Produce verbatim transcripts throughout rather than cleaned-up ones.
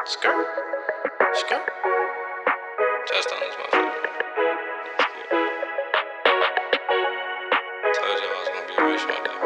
Skirt. Skirt. Just on this motherfucker. Told y'all I was gonna be rich one day.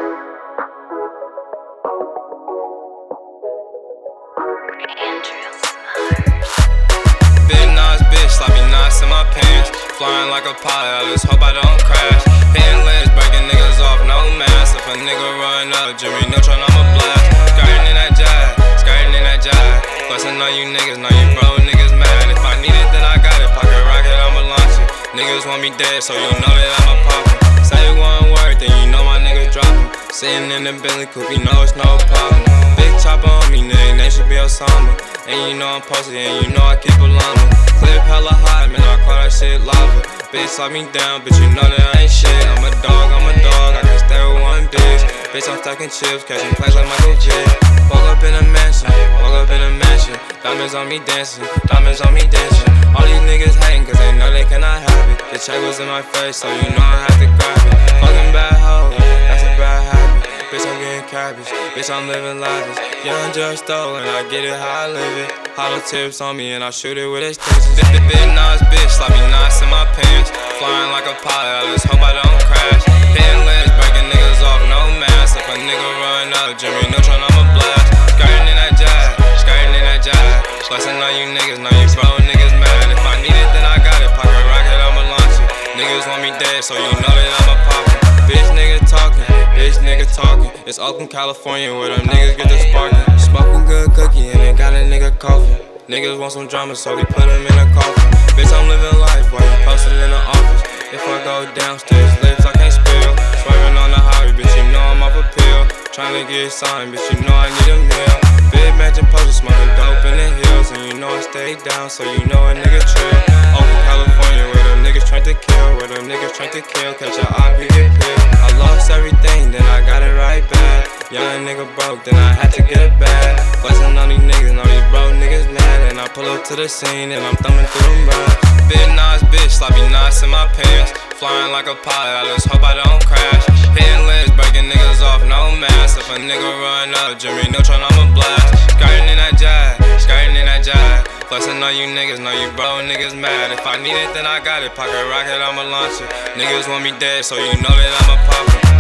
Big Nas bitch, sloppy knots in my pants. Flying like a pilot, I just hope I don't crash. Hitting limbs, breaking niggas off, no mask. If a nigga run up, Jimmy Neutron, I'ma blast. Skirting in that jive, skirting in that jive. Flexing on you niggas, know you bro, niggas mad. If I need it, then I got it. Pocket rocket, I'ma launch it. Niggas want me dead, so you know that I'ma pop it. Say one word, then you know my nigga drop him. Sitting in the Bentley coupe, you know it's no problem. Big chopper on me, nigga, they should be Osama. And you know I'm posted, and you know I keep a llama. Clip hella hot, man, I call that shit lava. Bitch, lock me down, bitch, you know that I ain't shit. I'm a dog, I'm a dog, I can stay with one bitch. Bitch, I'm stacking chips, catching plays like Michael J. Woke up in a mansion, woke up in a mansion. Diamonds on me dancing, diamonds on me dancing. All these niggas hating, cause they know they cannot have it. The check was in my face, so you know I had to grab it. Fucking bad hoe, that's a bad habit. Bitch, I'm getting cabbage, bitch, I'm living lavish. Young just stole, and I get it how I live it. Hollow tips on me, and I shoot it with extensions. Big, big, big Nas bitch, sloppy knots in my pants. Flying like a pilot, I just hope I don't crash. Hitting limbs, breaking niggas off, no mask. If a nigga run up, Jimmy Neutron, I'ma blast. Skirting in that jive, skirting in that jive. Flexing on you niggas, know you bro, niggas mad. If I need it, then I got it. Pocket rocket, I'ma launch it. Niggas want me dead, so you know that I'ma pop it. Bitch nigga talking, bitch nigga talking. It's Oakland, California, where them niggas get the sparking. Smoking good cookie and they got a nigga coughing. Niggas want some drama, so we put them in a coffin. Bitch, I'm living life while you posted in the office. If I go downstairs, lips I can't spill. Swerving on the highway, bitch, you know I'm off a pill. Trying to get signed, bitch, you know I need a meal. Big matching posters, smoking dope in the hills. And you know I stay down, so you know a nigga chill. Oakland, California, where them niggas trying to kill. Where them niggas trying to kill, catch a I P, get peeled. I lost everything, then I got it right back. Young nigga broke, then I had to get it back. Flexing on these niggas, know these bro niggas mad. And I pull up to the scene, and I'm thumbing through them raps. Big Nas bitch, sloppy knots in my pants. Flying like a pilot, I just hope I don't crash. Hitting limbs, breaking niggas off, no mask. If a nigga run up, Jimmy Neutron, I'ma blast. Skirting in that jive, skirting in that jive. Flexing on you niggas, know you bro niggas mad. If I need it, then I got it. Pocket rocket, I'ma launch it. Niggas want me dead, so you know that I'ma pop it.